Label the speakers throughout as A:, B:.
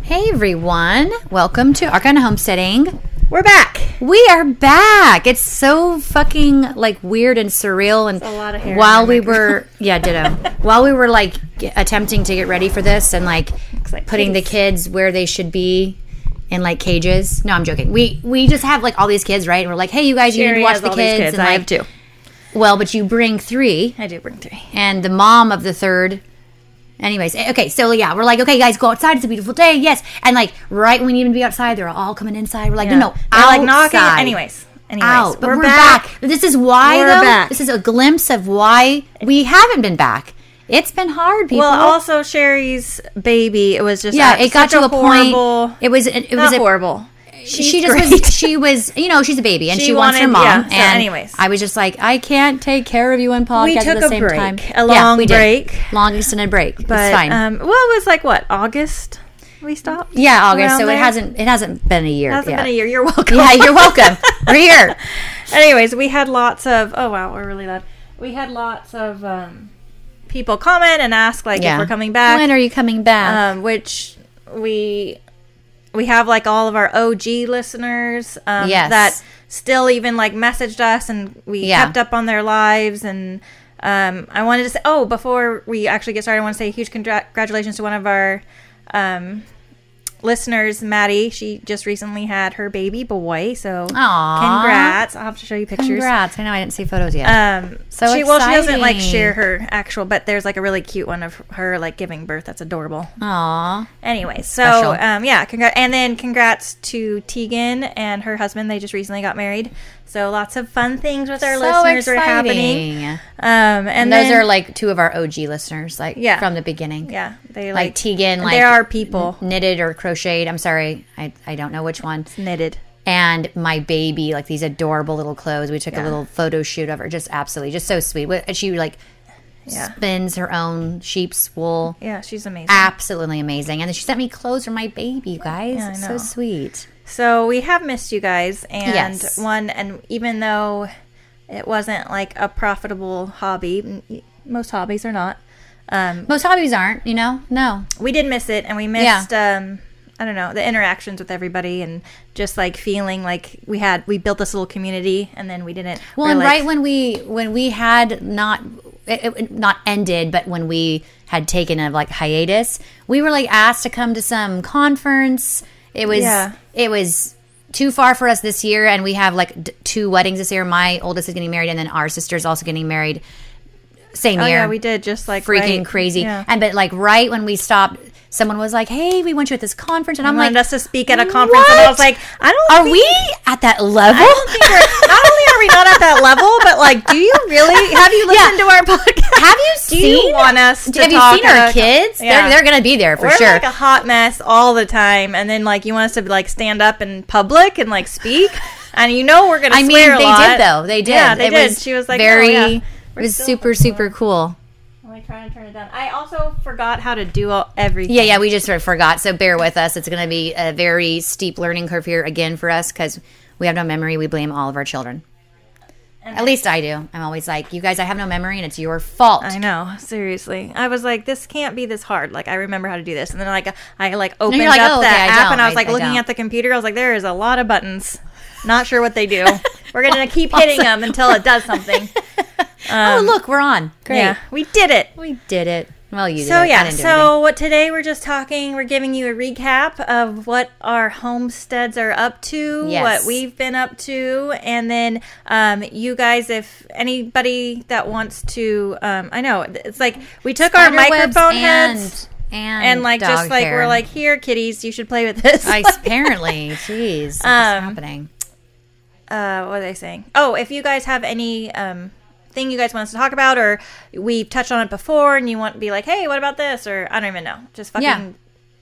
A: Hey everyone, welcome to Arcana Homesteading.
B: We're back.
A: We are back. It's so fucking like weird and surreal. And
B: a lot of hair
A: while we were, ditto. While we were like attempting to get ready for this and like putting the kids where they should be in like cages. No, I'm joking. We just have like all these kids, right? And we're like, hey, you guys, you need to watch the kids. And
B: I
A: like,
B: have two.
A: Well, but you bring three.
B: I do bring three.
A: And the mom of the third. Anyways, okay, so yeah, we're like, okay, guys, go outside. It's a beautiful day, yes. And like, right when we need to be outside, they're all coming inside. We're like, no, outside.
B: Like knocking. Anyways,
A: out. But we're back. This is why,
B: we're
A: though.
B: Back.
A: This is a glimpse of why we haven't been back. It's been hard, people.
B: Well, also Sherry's baby. It was just
A: it got to a
B: horrible,
A: point. It was
B: horrible.
A: She was, you know, she's a baby and she wants her mom.
B: Yeah, so
A: and
B: anyways,
A: I was just like, I can't take care of you on podcast
B: we took
A: at the same time.
B: A long break,
A: long extended break. But, it's fine.
B: Well, it was like what, August? We stopped.
A: Yeah, August. So it hasn't been a year.
B: It hasn't been a year. You're welcome.
A: Yeah, you're welcome. We're here.
B: Anyways, we had lots of. Oh wow, we're really loud. We had lots of people comment and ask like if we're coming back.
A: When are you coming back?
B: Which we have like all of our OG listeners that still even like messaged us and we kept up on their lives. And I wanted to say, before we actually get started, I want to say a huge congratulations to one of our listeners, Maddie. She just recently had her baby boy, so congrats. I'll have to show you pictures.
A: Congrats. I know I didn't see photos yet.
B: So she doesn't like share her actual, but there's like a really cute one of her like giving birth. That's adorable.
A: Aww.
B: Anyway, so congrats to Tegan and her husband. They just recently got married. So lots of fun things with our listeners are happening. And
A: those are like two of our OG listeners, like from the beginning.
B: Yeah, they
A: like Tegan. Like
B: there are people
A: knitted or crocheted. I'm sorry, I don't know which one.
B: It's knitted.
A: And my baby, like these adorable little clothes. We took a little photo shoot of her. Just absolutely, just so sweet. She like spins her own sheep's wool.
B: Yeah, she's amazing.
A: Absolutely amazing. And then she sent me clothes for my baby, you guys.
B: Yeah, I know.
A: So sweet.
B: So we have missed you guys, and even though it wasn't like a profitable hobby, most hobbies are not.
A: Most hobbies aren't, no.
B: We did miss it, and we missed, I don't know, the interactions with everybody, and just like feeling like we built this little community, and then we didn't.
A: Well, and right when we had not ended, but when we had taken a like hiatus, we were like asked to come to some conference. It was too far for us this year, and we have like two weddings this year. My oldest is getting married, and then our sister's also getting married same year.
B: Yeah, we did, just like
A: freaking crazy. Yeah. But like right when we stopped, someone was like, "Hey, we want you at this conference," and I'm like,
B: "Wanted us to speak at a conference," and I was like,
A: Are we at that level?
B: I don't think not only are we not at that level, but like, do you really have you listened to our podcast?
A: Have you seen?
B: Do you want us to
A: have you seen our kids?
B: Yeah.
A: They're gonna be there for sure.
B: We're like a hot mess all the time, and then like you want us to like stand up in public and like speak, and we're gonna swear a lot.
A: They did though. They did.
B: Yeah, they did. She was like,
A: it was super cool.
B: I'm like trying to turn it down. I also forgot how to do everything.
A: Yeah, we just sort of forgot. So bear with us. It's going to be a very steep learning curve here again for us because we have no memory. We blame all of our children. At least I do. I'm always like, you guys, I have no memory and it's your fault.
B: I know. Seriously. I was like, this can't be this hard. Like, I remember how to do this. And then I opened up that app and I was like looking at the computer. I was like, there is a lot of buttons. Not sure what they do. We're going to keep hitting them until it does something.
A: Look, we're on. Great. Yeah,
B: we did it.
A: We did it. Well, you did.
B: So, yeah. So, today we're just talking, we're giving you a recap of what our homesteads are up to, what we've been up to, and then you guys, if anybody that wants to, I know, it's like we took our microphone heads and like just like hair. We're like, here, kitties, you should play with this.
A: Apparently. Jeez. What's happening?
B: What are they saying? Oh, if you guys have any thing you guys want us to talk about, or we've touched on it before and you want to be like, hey, what about this? Or I don't even know. Just fucking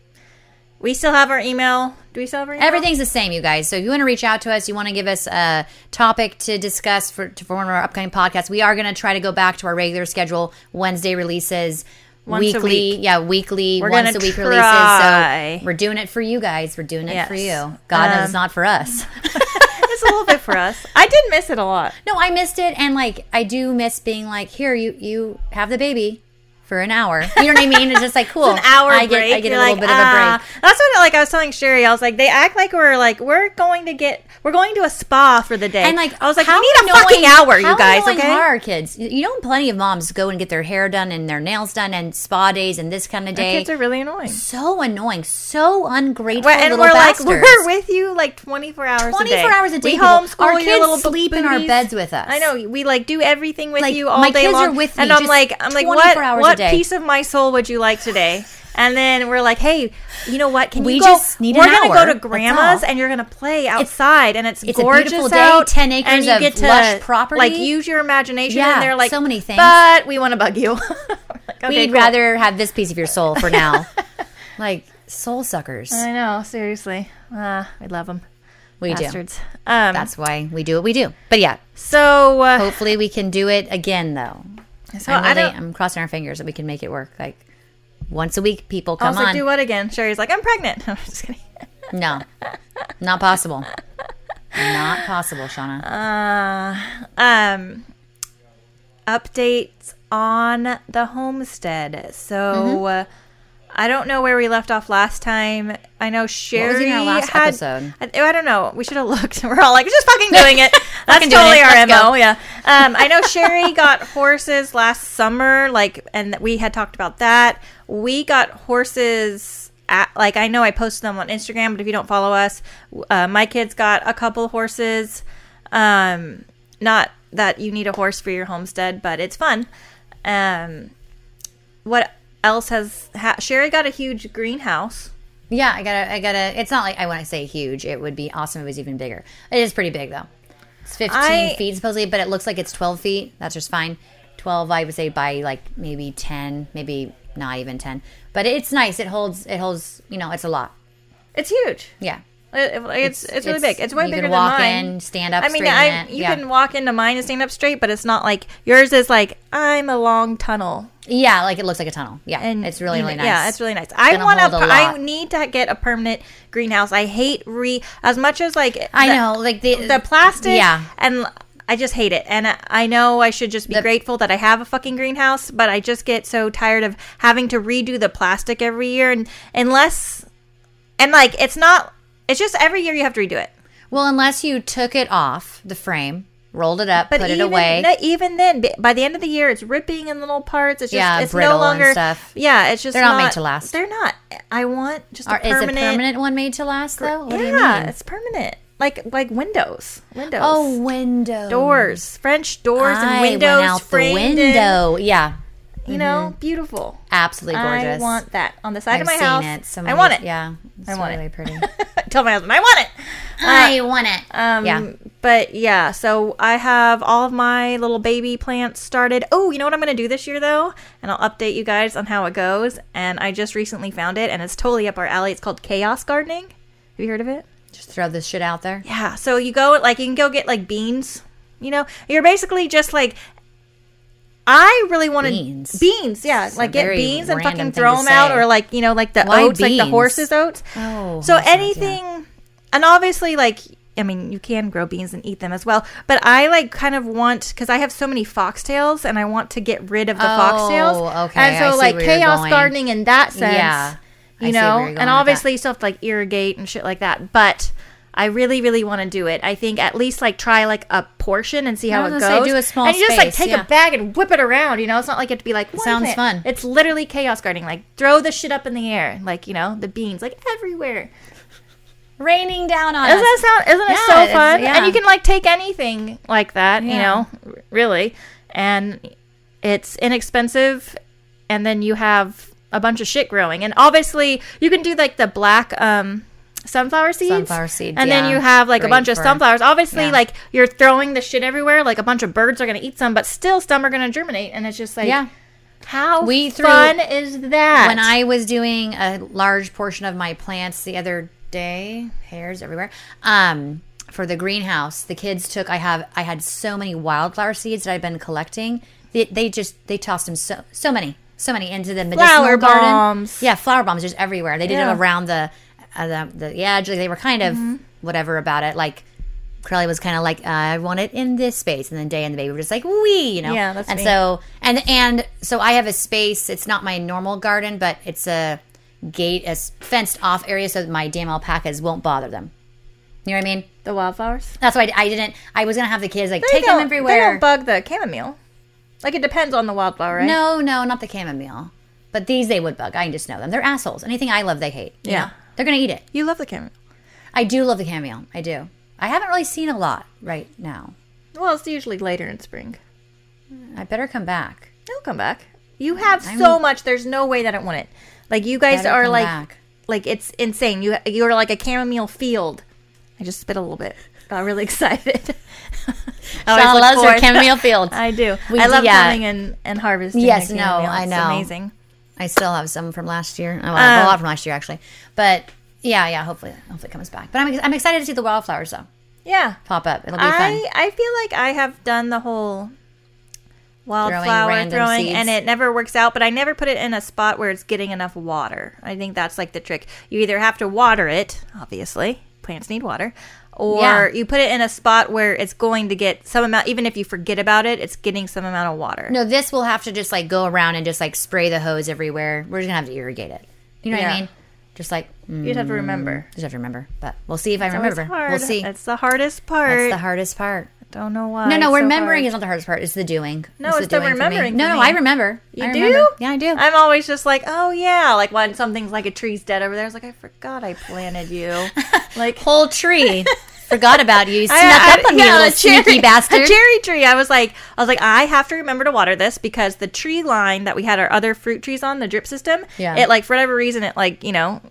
B: we still have our email. Do we still have our email?
A: Everything's the same, you guys. So if you want to reach out to us, you want to give us a topic to discuss for one of our upcoming podcasts, we are going to try to go back to our regular schedule. Wednesday releases. Weekly. We're once a week releases. So we're doing it for you guys. We're doing it for you. God knows it's not for us.
B: It's a little bit for us. I did miss it a lot.
A: No, I missed it, and like I do miss being like, here, you have the baby for an hour. You know what I mean? It's just like, cool.
B: It's an hour
A: I
B: break.
A: get a little bit of a break.
B: That's what I was telling Sherry. I was like, they act like we're going to a spa for the day.
A: And like,
B: I was like, we need a fucking hour, you guys. Okay.
A: How are our kids? You know, plenty of moms go and get their hair done and their nails done and spa days and this kind of day.
B: Our kids are really annoying.
A: So annoying. So ungrateful.
B: And
A: little
B: we're
A: bastards.
B: like, we're with you like 24 hours a day.
A: 24 hours a day.
B: We homeschool
A: our
B: your
A: kids
B: little
A: sleep in our beds with us.
B: I know. We like do everything with
A: like,
B: you all
A: my
B: day
A: kids
B: long.
A: Are with me
B: and I'm like, what piece of my soul would you like today? And then we're like, hey, you know what? Can
A: we
B: you go?
A: Just need
B: we're
A: an
B: gonna
A: hour.
B: go to grandma's and you're gonna play outside, and it's gorgeous
A: a beautiful day,
B: out,
A: 10 acres
B: and you
A: of
B: get to
A: lush property.
B: Like use your imagination.
A: Yeah,
B: and they're like
A: so many things.
B: But we want to bug you. Like,
A: We'd rather have this piece of your soul for now. Like soul suckers.
B: I know, seriously. We love them.
A: We
B: Bastards.
A: do. That's why we do what we do. But yeah.
B: So
A: hopefully we can do it again, though.
B: So
A: I'm crossing our fingers that we can make it work. Like once a week, people come on.
B: Do what again? Sherry's like, I'm pregnant. I'm just kidding.
A: No, not possible. Not possible, Shauna.
B: Updates on the homestead. So I don't know where we left off last time. I know Sherry
A: what was in our last episode?
B: I don't know. We should have looked. We're all like, just fucking doing it. That's
A: doing
B: totally
A: it.
B: our
A: Let's
B: MO.
A: go.
B: Yeah. I know Sherry got horses last summer, and we had talked about that. We got horses I know I posted them on Instagram, but if you don't follow us, my kids got a couple horses. Not that you need a horse for your homestead, but it's fun. What else has Sherry got a huge greenhouse?
A: Yeah, I gotta. It's not like I want to say huge. It would be awesome if it was even bigger. It is pretty big though. It's 15 feet supposedly, but it looks like it's 12 feet. That's just fine. 12, I would say, by like maybe 10, maybe not even 10. But it's nice. It holds. You know, it's a lot.
B: It's huge.
A: Yeah.
B: It's really big. It's way bigger than mine.
A: You can walk in, stand up.
B: I mean, you can walk into mine and stand up straight, but it's not like yours is like I'm a long tunnel.
A: Yeah, like it looks like a tunnel. Yeah,
B: and
A: it's really nice.
B: Yeah, it's really nice. I need to get a permanent greenhouse. I hate as much as like
A: I know like
B: the plastic.
A: Yeah,
B: and I just hate it. And I know I should just be grateful that I have a fucking greenhouse, but I just get so tired of having to redo the plastic every year, and it's not. It's just every year you have to redo it.
A: Well, unless you took it off the frame, rolled it up, put it away.
B: Even then, by the end of the year, it's ripping in little parts. It's just it's
A: brittle
B: no longer
A: and stuff.
B: Yeah, it's just
A: they're not made to last.
B: They're not. I want just a permanent.
A: Is a permanent one made to last though? What do you mean?
B: It's permanent. Like windows.
A: Oh, windows.
B: Doors. French doors and windows.
A: Went out the window. Yeah.
B: You know, beautiful.
A: Absolutely gorgeous.
B: I want that on the side of my
A: seen
B: house.
A: It.
B: I want it.
A: Yeah. It's really pretty.
B: I told my husband, I want it.
A: I want it. Yeah.
B: But yeah, so I have all of my little baby plants started. Oh, you know what I'm going to do this year though? And I'll update you guys on how it goes. And I just recently found it and it's totally up our alley. It's called chaos gardening. Have you heard of it?
A: Just throw this shit out there.
B: Yeah. So you can go get like beans. You know, you're basically just like, I really want beans, yeah,
A: it's
B: like get beans and fucking throw them out, or like like the oats, like the horse's oats.
A: Oh,
B: so anything, and obviously like I mean you can grow beans and eat them as well, but I like kind of want because I have so many foxtails and I want to get rid of the foxtails.
A: Okay,
B: and so like chaos gardening in that sense,
A: yeah,
B: you know, and obviously you still have to like irrigate and shit like that, but. I really, really want to do it. I think at least like try like a portion and see how it goes.
A: Do a small
B: and you just like
A: space,
B: take a bag and whip it around. You know, it's not like you have to be like.
A: Sounds fun.
B: It's literally chaos gardening. Like throw the shit up in the air, like the beans like everywhere,
A: raining down on us.
B: Isn't it so fun? Yeah. And you can like take anything like that. You know, really, and it's inexpensive. And then you have a bunch of shit growing, and obviously you can do like the black. Sunflower seeds, and then you have like a bunch of sunflowers. Obviously, like you're throwing the shit everywhere. Like a bunch of birds are going to eat some, but still some are going to germinate. And it's just like, how fun is that?
A: When I was doing a large portion of my plants the other day, hairs everywhere. For the greenhouse, the kids took. I had so many wildflower seeds that I've been collecting. They tossed them so many into the medicinal garden.
B: Bombs.
A: Yeah, flower bombs just everywhere. They did it around the edge. They were kind of whatever about it, like Carly was kind of like, I want it in this space. And then Day and the baby were just like, wee, you know?
B: Yeah, that's
A: and
B: me.
A: So I have a space. It's not my normal garden, but it's a fenced off area so that my damn alpacas won't bother them. You know what I mean?
B: The wildflowers?
A: That's why I was going to have the kids like take them everywhere.
B: They don't bug the chamomile. Like, it depends on the wildflower, right?
A: No, not the chamomile. But these they would bug. I just know them. They're assholes. Anything I love, they hate. You know? They're going to eat it.
B: You love the chamomile.
A: I do love the chamomile. I do. I haven't really seen a lot right now.
B: Well, it's usually later in spring.
A: I better come back.
B: It'll come back. You have so much. There's no way that I want it. Like, you guys are like it's insane. You're like a chamomile field. I just spit a little bit. Got really excited.
A: Shauna loves her chamomile field.
B: I do. I love coming and harvesting.
A: Yes, no, I know.
B: It's amazing.
A: I still have some from last year. Well, I have a lot from last year, actually. But yeah. Hopefully it comes back. But I'm excited to see the wildflowers though.
B: Yeah,
A: pop up. It'll be fun.
B: I feel like I have done the whole wildflower throwing and it never works out. But I never put it in a spot where it's getting enough water. I think that's like the trick. You either have to water it, obviously. Plants need water. Or you put it in a spot where it's going to get some amount, even if you forget about it, it's getting some amount of water.
A: No, this will have to just like go around and just like spray the hose everywhere. We're just going to have to irrigate it. You know what I mean? Just like...
B: you just have to remember.
A: But we'll see if I remember. We'll see.
B: That's the hardest part.
A: That's the hardest part.
B: Don't know why.
A: No, remembering is not the hardest part. It's the doing.
B: No, it's the remembering.
A: No, I remember.
B: You do?
A: Yeah, I do.
B: I'm always just like, oh yeah, like when something's like a tree's dead over there. I was like, I forgot I planted you. Like
A: whole tree. Forgot about you. Snuck up on me, little sneaky bastard.
B: A cherry tree. I was like, I have to remember to water this because the tree line that we had our other fruit trees on, the drip system, it like for whatever reason it like, you know,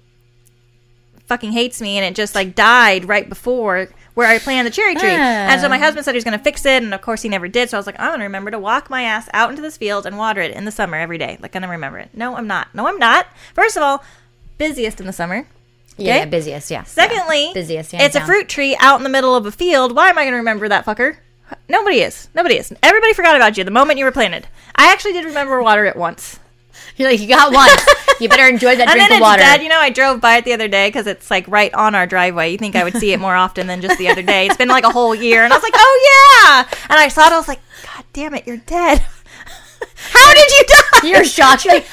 B: fucking hates me and it just like died right before where I planted the cherry tree. And so my husband said he was going to fix it, and of course he never did. So I was like, I'm going to remember to walk my ass out into this field and water it in the summer every day. Like, I'm going to remember it. No, I'm not. First of all, busiest in the summer. Okay?
A: Yeah, busiest, yeah.
B: Secondly,
A: busiest,
B: it's a fruit tree out in the middle of a field. Why am I going to remember that fucker? Nobody is. Everybody forgot about you the moment you were planted. I actually did remember to water it once.
A: You're like, you got one. You better enjoy that drink of water.
B: And then it's dead. You know, I drove by it the other day because it's like right on our driveway. You think I would see it more often than just the other day. It's been like a whole year. And I was like, oh yeah. And I saw it. I was like, God damn it, you're dead. How did you die?
A: You're shocked. You're like,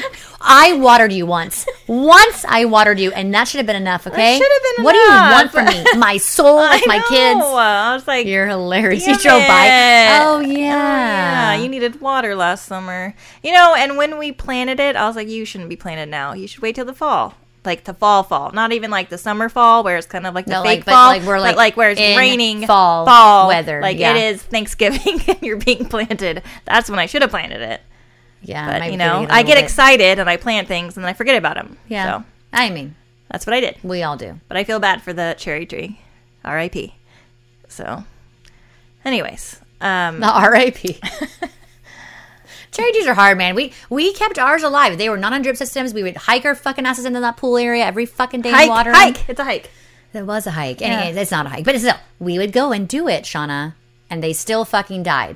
A: I watered you once. Once I watered you, and that should have been enough, okay?
B: That should have been
A: enough. What do you want from me? My soul, my kids?
B: I was like,
A: you're hilarious. You drove by. Oh, yeah.
B: You needed water last summer. You know, and when we planted it, I was like, you shouldn't be planted now. You should wait till the fall. Like the fall. Not even like the summer fall where it's kind of like the fake fall. But like where it's raining
A: fall weather.
B: Like it is Thanksgiving and you're being planted. That's when I should have planted it.
A: Yeah,
B: but you know, I get excited and I plant things and then I forget about them.
A: Yeah, so, I mean,
B: that's what I did.
A: We all do.
B: But I feel bad for the cherry tree. R.I.P. So, anyways,
A: the R.I.P. Cherry trees are hard, man. We kept ours alive. They were not on drip systems. We would hike our fucking asses into that pool area every fucking day and water.
B: It's a hike.
A: It was a hike. Yeah. Anyway, it's not a hike, but still, we would go and do it, Shauna, and they still fucking died.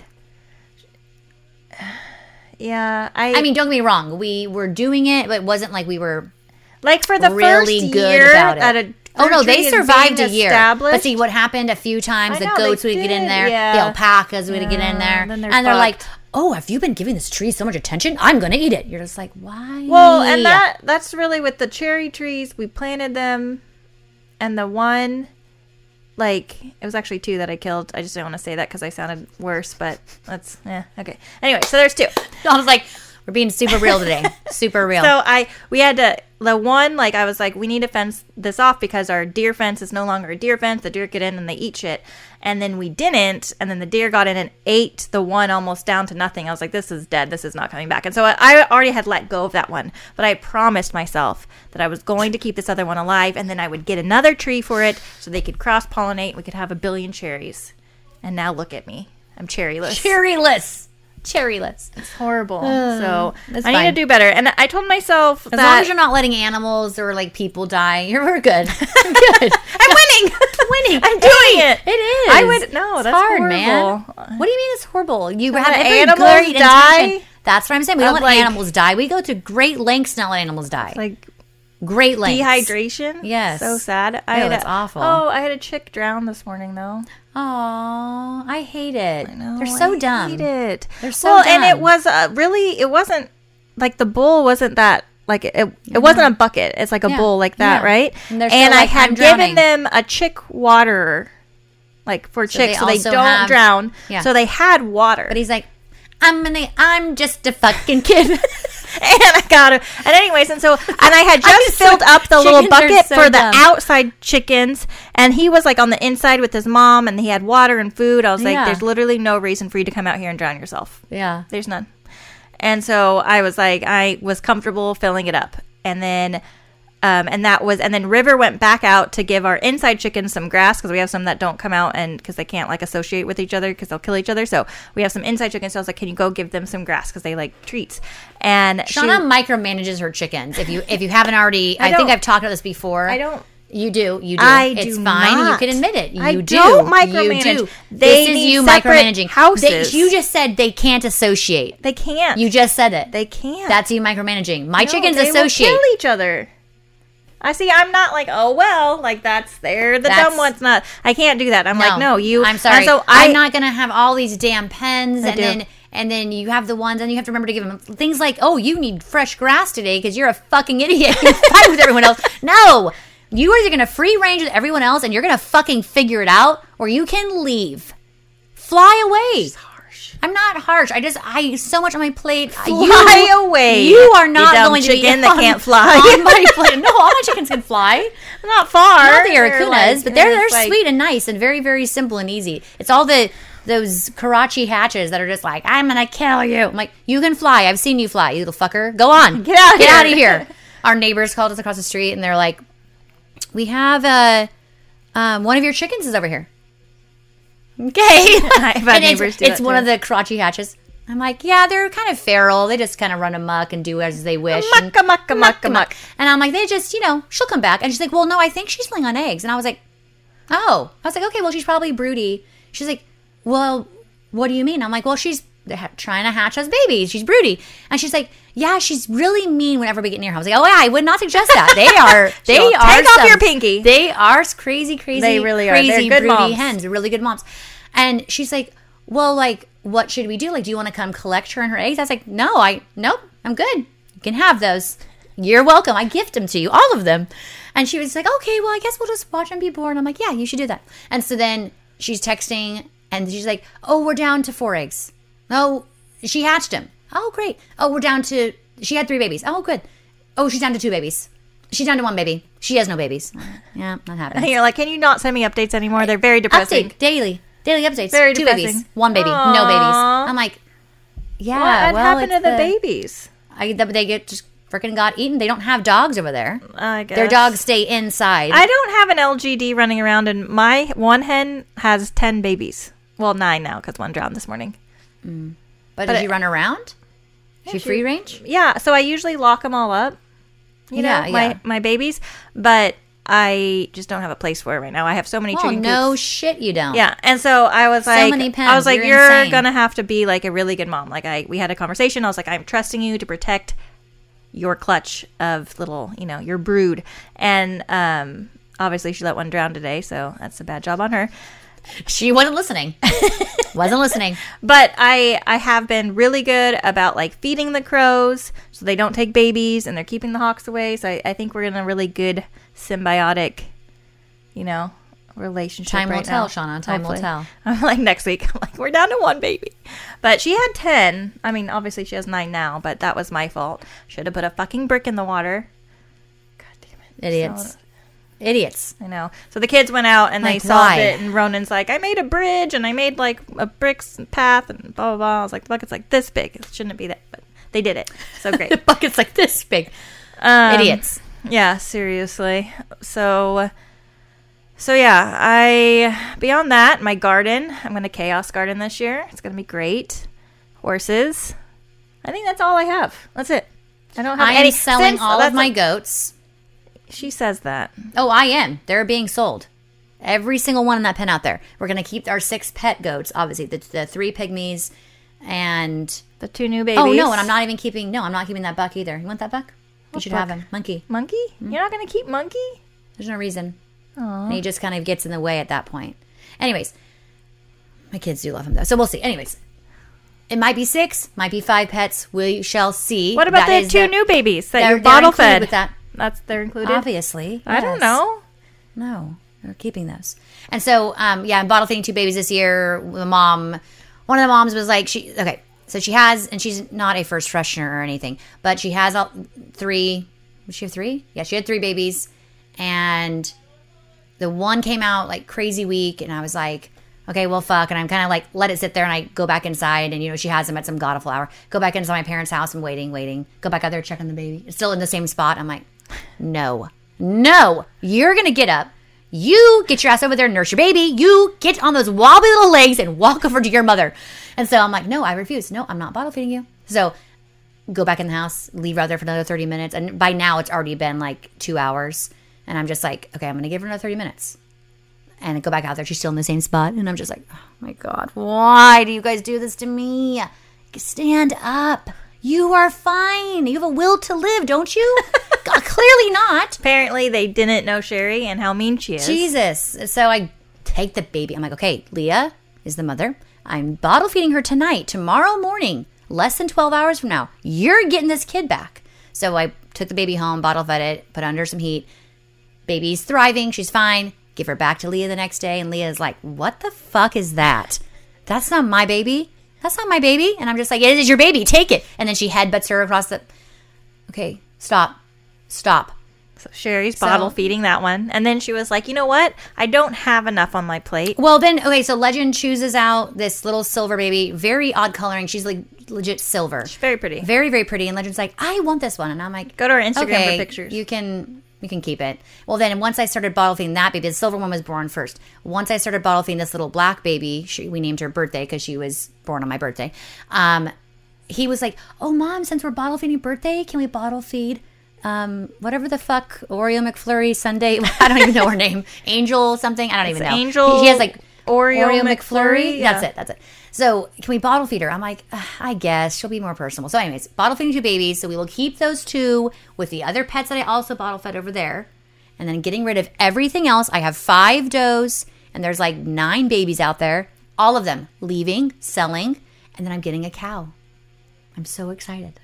B: Yeah,
A: I mean, don't get me wrong. We were doing it, but it wasn't like we were
B: like for the really first good year about it. At a
A: oh no, they survived a year. But see what happened a few times. The goats would get in there, the alpacas would get in there, and they're like, "Oh, have you been giving this tree so much attention? I'm going to eat it." You're just like, "Why?"
B: Well, and that's really with the cherry trees. We planted them, and the one. Like, it was actually 2 that I killed. I just didn't want to say that because I sounded worse, but that's, okay. Anyway, so there's 2.
A: I was like, we're being super real today. Super real.
B: So we had to, the one, like, I was like, we need to fence this off because our deer fence is no longer a deer fence. The deer get in and they eat shit. And then we didn't, and then the deer got in and ate the one almost down to nothing. I was like, this is dead. This is not coming back. And so I already had let go of that one. But I promised myself that I was going to keep this other one alive, and then I would get another tree for it so they could cross-pollinate. We could have 1 billion cherries. And now look at me. I'm cherryless.
A: Cherryless.
B: It's horrible. So I need to do better. And I told myself that...
A: As long as you're not letting animals or like people die, we're good. I'm good.
B: I'm winning. I'm doing it.
A: It is.
B: I would... No, that's
A: hard,
B: horrible.
A: Man. What do you mean it's horrible? You have every
B: animals
A: great
B: die?
A: intention. That's what I'm saying. We don't let animals die. We go to great lengths to not let animals die.
B: Like...
A: great lengths.
B: Dehydration?
A: Yes.
B: So sad.
A: That's awful.
B: Oh, I had a chick drown this morning, though.
A: Oh, I hate it.
B: I know.
A: They're so dumb.
B: I hate it.
A: They're so dumb.
B: And it was it wasn't, like, the bowl wasn't that, like, it wasn't a bucket. It's like a bowl like that, right?
A: And
B: I had given them a chick water, like, for chicks, so they don't drown. Yeah. So they had water.
A: But he's like, I'm just a fucking kid.
B: And I got him. And anyways, and I had just filled up the little bucket for the outside chickens, and he was like on the inside with his mom, and he had water and food. I was like, there's literally no reason for you to come out here and drown yourself.
A: Yeah.
B: There's none. And so I was like, I was comfortable filling it up. And then and then River went back out to give our inside chickens some grass, because we have some that don't come out, and because they can't like associate with each other because they'll kill each other. So we have some inside chickens. So I was like, can you go give them some grass, because they like treats. And
A: Shauna micromanages her chickens. If you haven't already, I think I've talked about this before.
B: I don't.
A: You do.
B: It's
A: fine.
B: Not.
A: You can admit it.
B: I don't micromanage.
A: You do.
B: This is you micromanaging houses.
A: You just said they can't associate.
B: They can't.
A: You just said it.
B: They can't.
A: That's you micromanaging. My chickens associate.
B: They will kill each other. I see. I'm not like, oh well, like they're the dumb ones. Not. I can't do that. I'm like, no, you.
A: I'm sorry. So I'm not gonna have all these damn pens, and then you have the ones, and you have to remember to give them things like, oh, you need fresh grass today because you're a fucking idiot. You fight with everyone else. No. You are either going to free range with everyone else and you're going to fucking figure it out, or you can leave. Fly away.
B: It's harsh.
A: I'm not harsh. I so much on my plate.
B: Fly away.
A: You are not going to be
B: chicken that can't fly.
A: On my plate. No, all my chickens can fly.
B: Not far.
A: Not the Aracunas, but they're sweet and nice and very, very simple and easy. It's all those Karachi hatches that are just like, I'm going to kill you. I'm like, you can fly. I've seen you fly, you little fucker. Go on.
B: Get out
A: of here. Our neighbors called us across the street and they're like, we have one of your chickens is over here. Okay.
B: I've had neighbors do
A: it's one of the Karachi hatches. I'm like, yeah, they're kind of feral. They just kind of run amok and do as they wish.
B: Amok.
A: And I'm like, they just, she'll come back. And she's like, well, no, I think she's laying on eggs. And I was like, oh. I was like, okay, well, she's probably broody. She's like, well, what do you mean? I'm like, well, she's trying to hatch us babies. She's broody. And she's like, yeah, she's really mean whenever we get near her. I was like, oh, yeah, I would not suggest that. They are
B: take off your pinky.
A: They are crazy.
B: They really
A: crazy,
B: are. They're good
A: broody
B: moms.
A: hens. They're really good moms. And she's like, well, like, what should we do? Like, do you want to come collect her and her eggs? I was like, nope, I'm good. You can have those. You're welcome. I gift them to you, all of them. And she was like, okay, well, I guess we'll just watch them be born. I'm like, yeah, you should do that. And so then she's texting and she's like, oh, we're down to 4 eggs. Oh, she hatched them. Oh, great. Oh, we're down to, she had 3 babies. Oh, good. Oh, she's down to 2 babies. She's down to 1 baby. She has no babies. Yeah, not happening.
B: And you're like, can you not send me updates anymore? They're very depressing.
A: Update, daily updates.
B: Very
A: 2
B: depressing.
A: babies. 1 baby.
B: Aww.
A: No babies. I'm like, yeah.
B: What happened to the babies?
A: They get just freaking got eaten. They don't have dogs over there.
B: I guess.
A: Their dogs stay inside.
B: I don't have an LGD running around, and my one hen has 10 babies. Well, 9 now because 1 drowned this morning.
A: But does she run around? She free range?
B: Yeah, so I usually lock them all up. My babies, but I just don't have a place for it right now. I have so many chicken
A: no
B: coops.
A: Shit, you don't.
B: Yeah, and so I was like,
A: many pens.
B: You're gonna have to be like a really good mom. Like we had a conversation. I was like, I'm trusting you to protect your clutch of little, your brood. And obviously, she let 1 drown today, so that's a bad job on her.
A: She wasn't listening.
B: But I have been really good about like feeding the crows so they don't take babies, and they're keeping the hawks away. So I think we're in a really good symbiotic, relationship.
A: Time
B: right
A: will tell,
B: now.
A: Shauna. Time will tell.
B: I'm like, next week, I'm like, we're down to 1 baby. But she had 10. I mean, obviously she has 9 now, but that was my fault. Should have put a fucking brick in the water. God damn it.
A: Idiots.
B: I know. So the kids went out and
A: like,
B: they solved it, and Ronan's like, I made a bridge and I made like a bricks path and blah, blah, blah. I was like, the bucket's like this big. It shouldn't be that, but they did it. So great.
A: The bucket's like this big. Idiots.
B: Yeah, seriously. So yeah, beyond that, my garden, I'm going to chaos garden this year. It's going to be great. Horses. I think that's all I have. That's it. I don't have any.
A: I am selling all of my goats.
B: She says that.
A: Oh, I am. They're being sold. Every single one in that pen out there. We're going to keep our 6 pet goats, obviously. The 3 pygmies and...
B: the 2 new babies.
A: Oh, no, and I'm not keeping that buck either. You want that buck? You should have him. Monkey.
B: Monkey? Mm-hmm. You're not going to keep Monkey?
A: There's no reason. And he just kind of gets in the way at that point. Anyways, my kids do love him though. So we'll see. Anyways, it might be 6, might be 5 pets. We shall see.
B: What about the 2 new babies that you're bottle fed?
A: With that.
B: They're included?
A: Obviously.
B: I don't know.
A: No, they're keeping those. And so, I'm bottle feeding 2 babies this year. One of the moms was like, so she has, and she's not a first freshener or anything, but she has 3. Does she have 3? Yeah, she had 3 babies. And the one came out like crazy weak. And I was like, okay, well, fuck. And I'm kind of like, let it sit there. And I go back inside. And, she has them at some God of Flower. Go back into my parents' house and waiting. Go back out there, checking the baby. It's still in the same spot. I'm like, no, you're going to get up. You get your ass over there and nurse your baby. You get on those wobbly little legs and walk over to your mother. And so I'm like, no, I refuse. No, I'm not bottle feeding you. So go back in the house, leave her out there for another 30 minutes. And by now it's already been like 2 hours. And I'm just like, okay, I'm going to give her another 30 minutes. And go back out there. She's still in the same spot. And I'm just like, oh my God, why do you guys do this to me? Stand up. You are fine. You have a will to live, don't you? Clearly not.
B: Apparently they didn't know Sherry and how mean she is.
A: Jesus. So I take the baby. I'm like, okay, Leah is the mother. I'm bottle feeding her tonight, tomorrow morning, less than 12 hours from now. You're getting this kid back. So I took the baby home, bottle fed it, put it under some heat. Baby's thriving. She's fine. Give her back to Leah the next day. And Leah is like, what the fuck is that? That's not my baby. That's not my baby. And I'm just like, it is your baby. Take it. And then she headbutts her across the... Okay, stop.
B: So Sherry's bottle feeding that one. And then she was like, you know what? I don't have enough on my plate.
A: Well, then, okay, so Legend chooses out this little silver baby. Very odd coloring. She's like legit silver.
B: She's very pretty.
A: Very, very pretty. And Legend's like, I want this one. And I'm like...
B: Go to our Instagram for pictures.
A: You can keep it. Well, then once I started bottle feeding that baby, the silver one was born first. Once I started bottle feeding this little black baby, we named her Birthday because she was born on my birthday. He was like, oh, Mom, since we're bottle feeding Birthday, can we bottle feed whatever the fuck, Oreo McFlurry Sunday? I don't even know her name. Angel something? I don't even know.
B: Angel.
A: He has like
B: Oreo McFlurry.
A: Yeah. That's it. So can we bottle feed her? I'm like, I guess she'll be more personable. So anyways, bottle feeding 2 babies. So we will keep those 2 with the other pets that I also bottle fed over there. And then getting rid of everything else. I have 5 does and there's like 9 babies out there. All of them leaving, selling. And then I'm getting a cow. I'm so excited.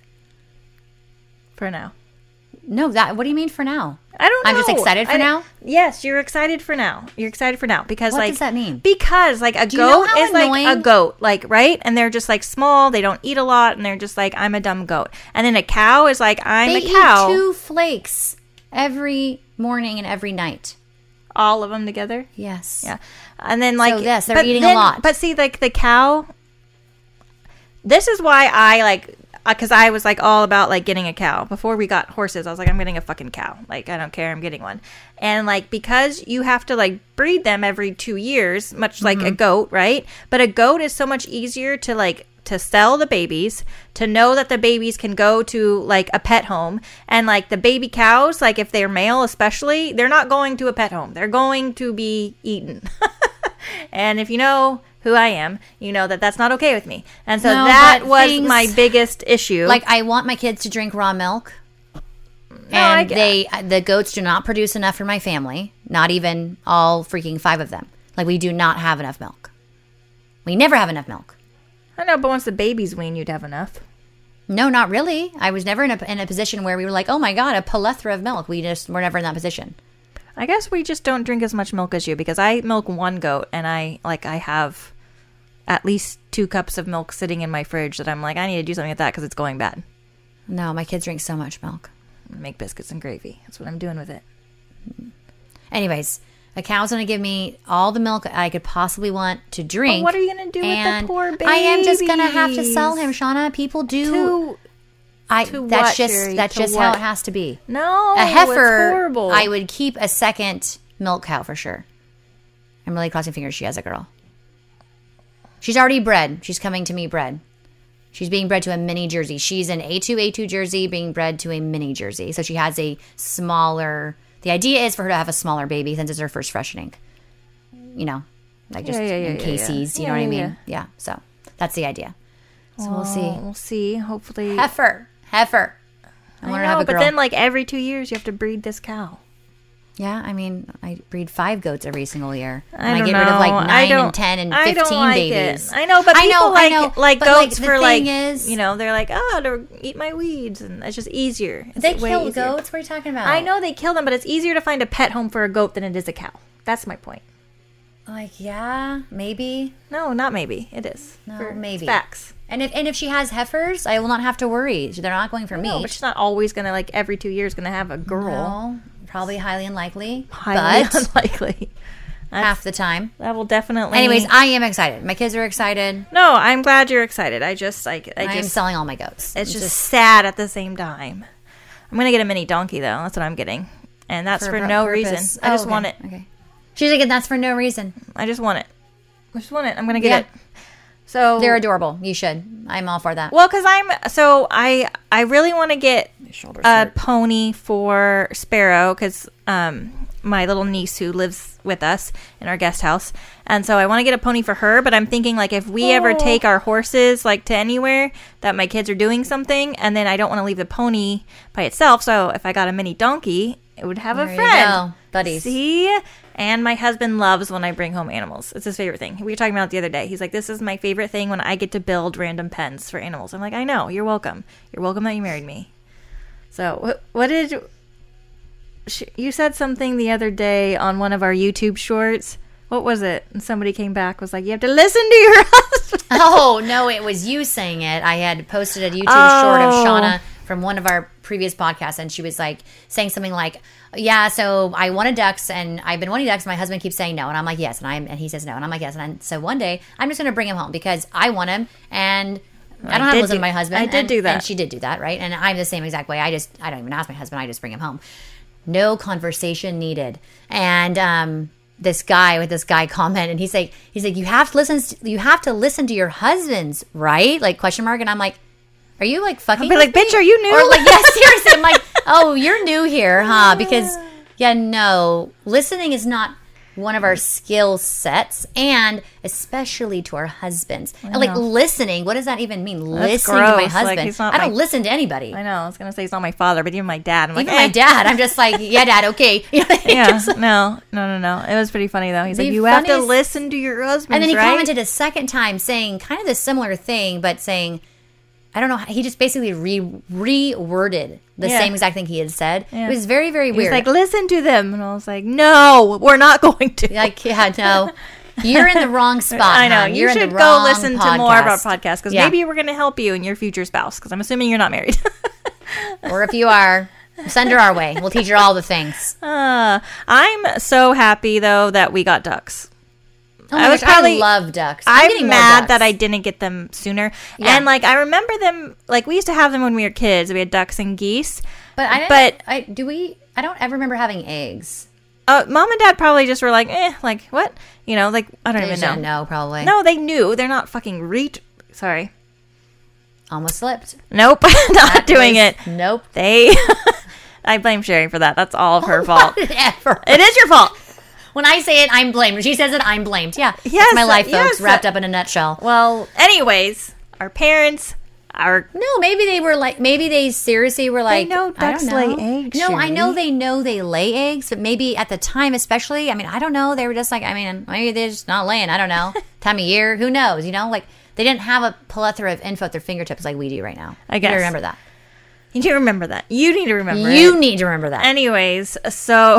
B: For now.
A: No, what do you mean for now?
B: I don't know.
A: I'm just excited for now?
B: Yes, you're excited for now. You're excited for now. Because
A: what does that mean?
B: Because like a goat is like a goat, like, right? And they're just like small, they don't eat a lot, and they're just like, I'm a dumb goat. And then a cow is like, I'm a cow.
A: They eat 2 flakes every morning and every night.
B: All of them together?
A: Yes.
B: Yeah. And then like...
A: So yes, they're eating a lot.
B: But see, like the cow... This is why I like... Because I was like all about like getting a cow. Before we got horses, I was like, I'm getting a fucking cow. Like, I don't care, I'm getting one. And like, because you have to like breed them every 2 years, much like a goat, right? But a goat is so much easier to like, to sell the babies, to know that the babies can go to like a pet home. And like the baby cows, like if they're male especially, they're not going to a pet home. They're going to be eaten. And if you know who I am, you know that that's not okay with me. And so that was my biggest issue.
A: Like, I want my kids to drink raw milk. And the goats do not produce enough for my family. Not even all freaking 5 of them. Like, we do not have enough milk. We never have enough milk.
B: I know, but once the babies wean, you'd have enough.
A: No, not really. I was never in a position where we were like, oh my God, a plethora of milk. We're never in that position.
B: I guess we just don't drink as much milk as you, because I milk 1 goat and I have at least 2 cups of milk sitting in my fridge that I'm like, I need to do something with that because it's going bad.
A: No, my kids drink so much milk.
B: Make biscuits and gravy. That's what I'm doing with it.
A: Anyways, a cow's going to give me all the milk I could possibly want to drink.
B: But what are you going to do with the poor baby?
A: I am just going to have to sell him, Shauna. People do... That's just how it has to be.
B: No,
A: a heifer,
B: it's horrible.
A: I would keep a second milk cow for sure. I'm really crossing fingers she has a girl. She's already bred. She's coming to me bred. She's being bred to a mini Jersey. She's an A2 Jersey being bred to a mini Jersey. So she has a smaller... The idea is for her to have a smaller baby since it's her first freshening. You know, like just in cases. You know what I mean? Yeah. So that's the idea. So we'll see.
B: We'll see. Hopefully.
A: Heifer. I want her to have a girl.
B: But then like every 2 years you have to breed this cow.
A: Yeah, I mean, I breed 5 goats every single year.
B: I
A: get rid of like 9 and 10 and 15
B: I don't like
A: babies.
B: It. I know, but people like goats for like,
A: is,
B: they're like, to eat my weeds, and it's just easier.
A: They kill goats? What are you talking about?
B: I know they kill them, but it's easier to find a pet home for a goat than it is a cow. That's my point.
A: Like, yeah, maybe.
B: No, not maybe. It is.
A: No, maybe.
B: It's facts.
A: And if she has heifers, I will not have to worry. They're not going for meat.
B: No, but she's not always going to, like, every 2 years going to have a girl.
A: No, probably highly unlikely.
B: Unlikely.
A: Half the time.
B: That will definitely...
A: Anyways, I am excited. My kids are excited.
B: No, I'm glad you're excited. I am
A: selling all my goats.
B: It's just sad at the same time. I'm going to get a mini donkey, though. That's what I'm getting. And that's for no reason. I just want it. Okay.
A: She's like, that's for no reason.
B: I just want it. I'm going to get it. So
A: they're adorable. You should. I'm all for that.
B: Well, because I really want to get a pony for Sparrow because my little niece who lives with us in our guest house, and so I want to get a pony for her. But I'm thinking like if we ever take our horses like to anywhere that my kids are doing something, and then I don't want to leave the pony by itself. So if I got a mini donkey, it would have a friend.
A: You go, buddies.
B: See. And my husband loves when I bring home animals. It's his favorite thing. We were talking about it the other day. He's like, this is my favorite thing when I get to build random pens for animals. I'm like, I know. You're welcome. You're welcome that you married me. So what did... You said something the other day on one of our YouTube shorts. What was it? And somebody came back was like, you have to listen to your husband.
A: Oh, no, it was you saying it. I had posted a YouTube short of Shauna from one of our previous podcasts, and she was like saying something like, yeah, so I wanted ducks, and I've been wanting ducks, and my husband keeps saying no, and I'm like, yes, and he says no, and I'm like, yes, and so one day I'm just going to bring him home because I want him, and I don't have to listen to my husband.
B: I did do that.
A: And she did do that, right? And I'm the same exact way. I don't even ask my husband. I just bring him home. No conversation needed. And this guy comment, and he's like, you have to listen to your husbands, right? Like question mark. And I'm like, are you like fucking?
B: I'll be like, bitch, are you new?
A: Or like, yeah, seriously. I'm like, oh, you're new here, huh? Because no, listening is not one of our skill sets, and especially to our husbands. And like listening, what does that even mean?
B: That's
A: listening
B: gross.
A: To my husband.
B: Like,
A: I don't listen to anybody.
B: I know. I was gonna say he's not my father, but even my dad. I'm like,
A: even my dad. I'm just like, yeah, dad, okay.
B: Yeah, no. It was pretty funny though. He's like, you have to listen to your husband.
A: And then he commented a second time saying kind of the similar thing, but saying, I don't know. He just basically reworded the same exact thing he had said. Yeah. It was very, very weird.
B: He was like, listen to them. And I was like, no, we're not going to.
A: Like, yeah, no. You're in the wrong spot.
B: I know.
A: You're
B: you should go listen to more of our podcast because maybe we're going to help you and your future spouse because I'm assuming you're not married.
A: Or if you are, send her our way. We'll teach her all the things.
B: I'm so happy, though, that we got ducks.
A: Oh my gosh, I love ducks.
B: I'm mad that I didn't get them sooner. Yeah. And like I remember them, like we used to have them when we were kids. We had ducks and geese.
A: I don't ever remember having eggs.
B: Mom and Dad probably just were like, like what? Like I don't even know.
A: No, probably.
B: No, they knew. They're not fucking Sorry.
A: Almost slipped.
B: Nope, not doing it.
A: Nope.
B: I blame Sherry for that. That's all of her fault. It is your fault.
A: When I say it, I'm blamed. When she says it, I'm blamed. Yeah.
B: Yes.
A: That's my life, folks, wrapped up in a nutshell.
B: Well, anyways, our parents are...
A: No, maybe they seriously were like...
B: They know ducks lay eggs,
A: No,
B: Sherry.
A: I know they lay eggs, but maybe at the time especially, I mean, I don't know. They were just like, maybe they're just not laying. I don't know. Time of year, who knows? Like, they didn't have a plethora of info at their fingertips like we do right now.
B: I guess.
A: You remember that.
B: You need to remember that. You need to remember
A: You need to remember that.
B: Anyways, so...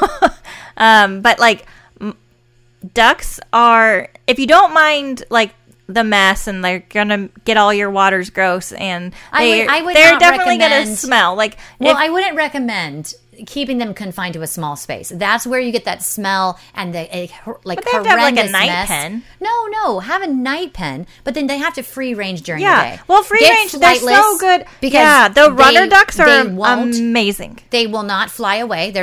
B: but like ducks are, if you don't mind like the mess and they're gonna get all your waters gross and they're definitely gonna smell like.
A: Well, I wouldn't recommend keeping them confined to a small space. That's where you get that smell and the like
B: but they have to have like a night pen.
A: No, have a night pen, but then they have to free range during the day.
B: Well, free range, they're so good because the runner ducks are amazing.
A: They will not fly away. They're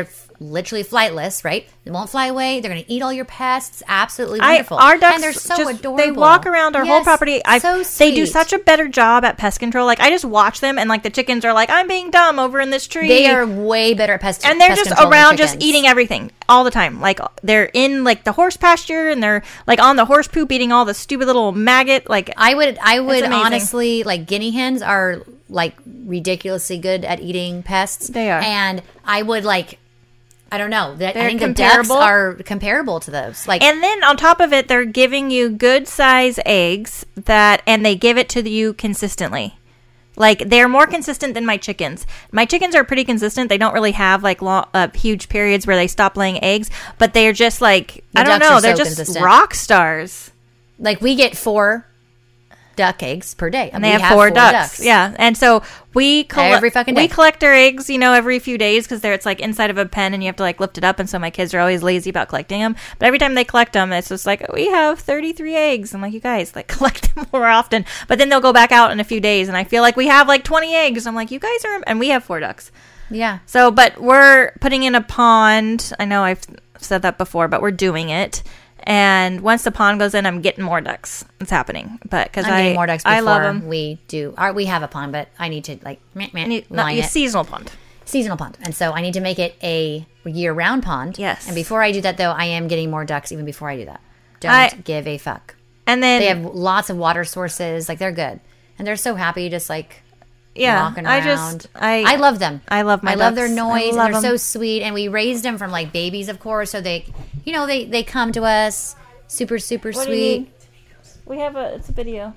A: literally flightless, right? They won't fly away. They're going to eat all your pests. Absolutely wonderful.
B: Our ducks,
A: and they're so adorable.
B: They walk around our whole property.
A: So sweet.
B: They do such a better job at pest control. Like, I just watch them, and like the chickens are like, I'm being dumb over in this tree.
A: They are way better at pest control.
B: And they're just around just eating everything all the time. Like, they're in like the horse pasture, and they're like on the horse poop eating all the stupid little maggot. Like,
A: I would honestly, like, guinea hens are like ridiculously good at eating pests.
B: They are.
A: And I would like, I don't know. I think the ducks are comparable to those. Like,
B: and then on top of it, they're giving you good size eggs and they give it to you consistently. Like, they're more consistent than my chickens. My chickens are pretty consistent. They don't really have like huge periods where they stop laying eggs, but they're just like, I don't know. They're just consistent. Rock stars.
A: Like, we get 4 duck eggs per day,
B: and they have 4 ducks. Yeah, and so we
A: every fucking day.
B: We collect our eggs, every few days because it's like inside of a pen, and you have to like lift it up. And so my kids are always lazy about collecting them. But every time they collect them, it's just like, we have 33 eggs. I'm like, you guys, like, collect them more often. But then they'll go back out in a few days, and I feel like we have like 20 eggs. I'm like, you guys are, and we have 4 ducks.
A: Yeah.
B: So, but we're putting in a pond. I know I've said that before, but we're doing it. And once the pond goes in, I'm getting more ducks. It's happening, but because
A: I'm getting more ducks before
B: I love them.
A: We do. We have a pond, but I need to like
B: seasonal pond.
A: Seasonal pond, and so I need to make it a year-round pond.
B: Yes.
A: And before I do that, though, I am getting more ducks. Even before I do that, don't give a fuck.
B: And then
A: they have lots of water sources. Like, they're good, and they're so happy, just like.
B: Yeah,
A: walking around. I love them.
B: I love my
A: I
B: ducks.
A: love their noise.
B: Love
A: and they're so sweet. And we raised them from like babies, of course. So they come to us super, super
B: what
A: sweet.
B: We have it's a video.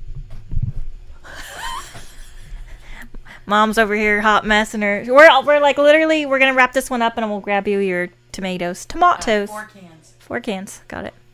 B: Mom's over here, hot mess, and we're like literally we're gonna wrap this one up, and we'll grab you your tomatoes.
C: 4 cans.
B: 4 cans. Got it.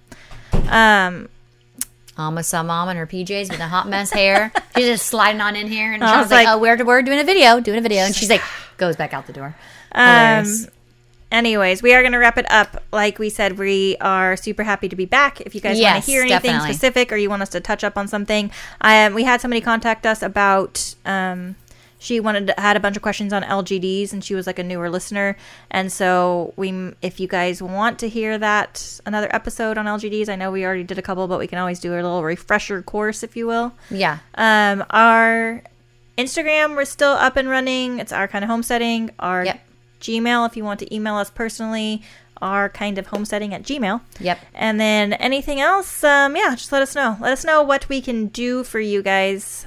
A: Alma saw Mom in her PJs with a hot mess hair. She's just sliding on in here, and I was like, "Oh, we're doing a video," and she's like, goes back out the door.
B: Anyways, we are going to wrap it up. Like we said, we are super happy to be back. If you guys want to hear anything specific, or you want us to touch up on something, we had somebody contact us about. She had a bunch of questions on LGDs, and she was like a newer listener. And so if you guys want to hear another episode on LGDs, I know we already did a couple, but we can always do a little refresher course, if you will.
A: Yeah.
B: Our Instagram, we're still up and running. It's Our Kind of Homesteading. Our Gmail, if you want to email us personally, ourkindofhomesteading@gmail.com.
A: Yep.
B: And then anything else, just let us know. Let us know what we can do for you guys.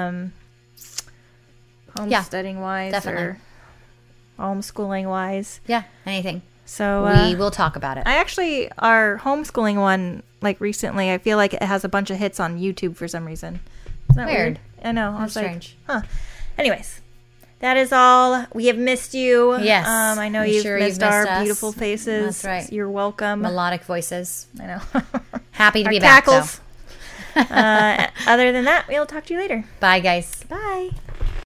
B: Homesteading wise,
A: definitely.
B: or homeschooling wise.
A: Yeah, anything.
B: So
A: we will talk about it.
B: Our homeschooling one, like recently, I feel like it has a bunch of hits on YouTube for some reason. Isn't that weird? I know.
A: That's strange.
B: Huh. Anyways, that is all. We have missed you.
A: Yes.
B: I know you've missed our beautiful faces.
A: That's right.
B: You're welcome.
A: Melodic voices.
B: I know.
A: Happy to be
B: back,
A: though.
B: Other than that, we'll talk to you later.
A: Bye, guys.
B: Bye.